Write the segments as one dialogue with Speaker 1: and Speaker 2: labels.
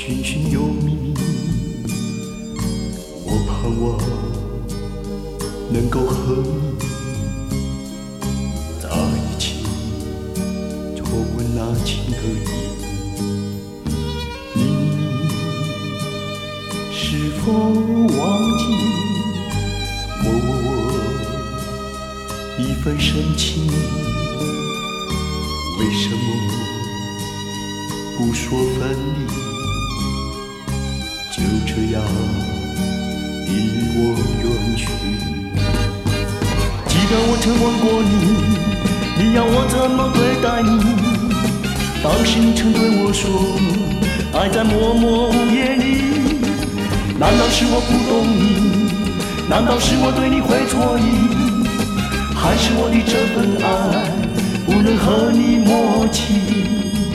Speaker 1: 寻寻觅觅，我盼望能够和你在一起，重温那情和义。你是否忘记我一份深情？为什么不说分离？就这样离我远去。记得我曾问过你，你要我怎么对待你？当时你曾对我说，爱在默默无言里。难道是我不懂你？难道是我对你会错意？还是我的这份爱不能和你默契？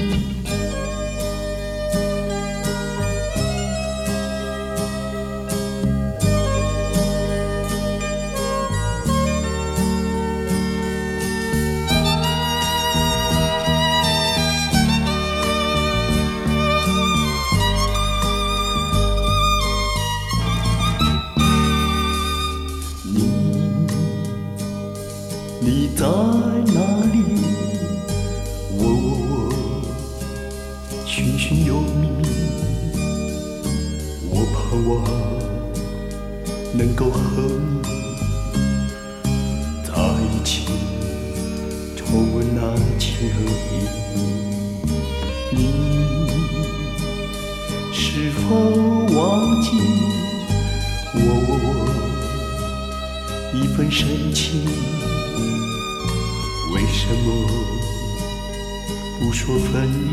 Speaker 1: 你在哪里？我寻寻又觅，我盼望能够和你在一起，重温那情和义。你是否忘记我一份深情？为什么不说分离？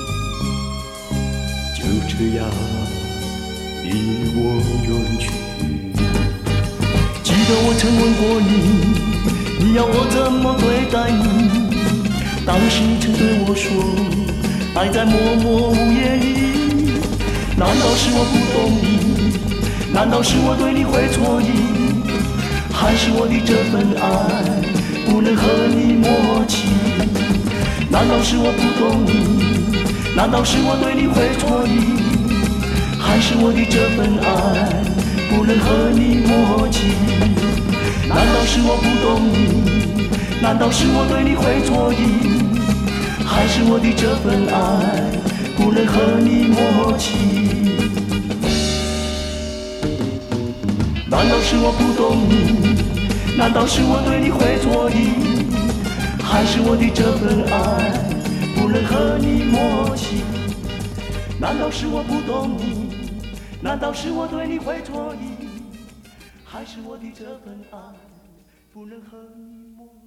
Speaker 1: 就这样离我远去。记得我曾问过你，你要我怎么对待你？当时你曾对我说，爱在默默无言里。难道是我不懂你？难道是我对你会错意？还是我的这份爱不能和你默契？难道是我不懂你？难道是我对你会错意？还是我的这份爱不能和你默契？难道是我不懂你？难道是我对你会错意？还是我的这份爱不能和你默契？难道是我不懂你？难道是我对你会错意？还是我的这份爱不能和你默契？难道是我不懂你？难道是我对你会错意？还是我的这份爱不能和你默契？